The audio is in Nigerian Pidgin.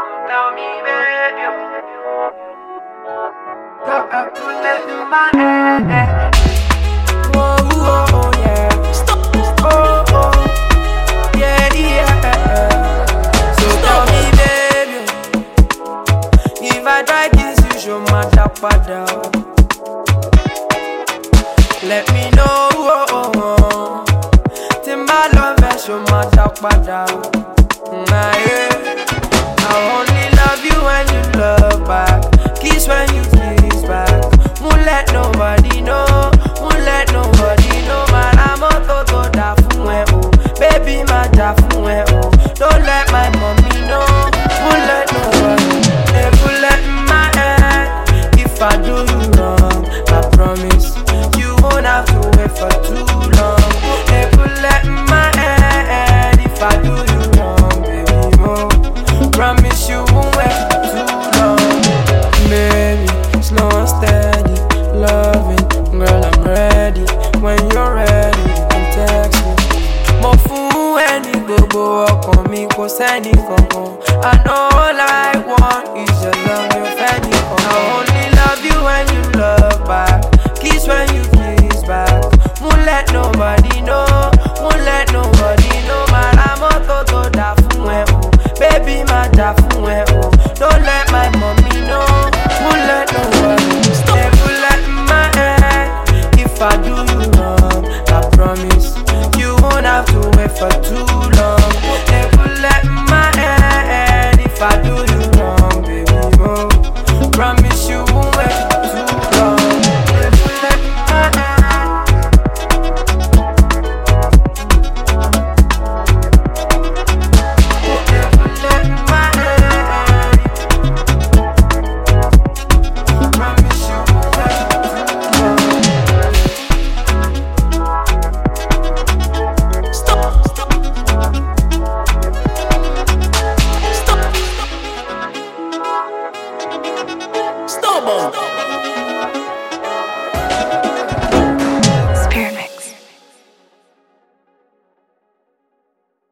tell me, baby. Got a bullet in my head. Whoa, whoa, yeah. Stop. Oh, oh, yeah, yeah. So tell me, baby, if I try this, you show my tapada. Let me know. Oh, oh. Timba love, show my tapada. I only love you when you love back. Kiss when you kiss back. Won't let nobody know. Won't let nobody know. Man, I'm a toto da fun oh. Baby, my da fun oh. Don't let my mommy know. Won't let nobody. A bullet in my head. If I do you wrong, I promise you won't have to wait for too long. A bullet in my head. If I do you wrong, baby, more. Promise you won't wait for too long. Baby, slow and steady, loving, girl, I'm ready. When you're ready, you can text me. Mo fún ẹni gbogbo ọkàn mi kò sẹ́ni kankan. And all I want is your love, your fẹ́ nìkan.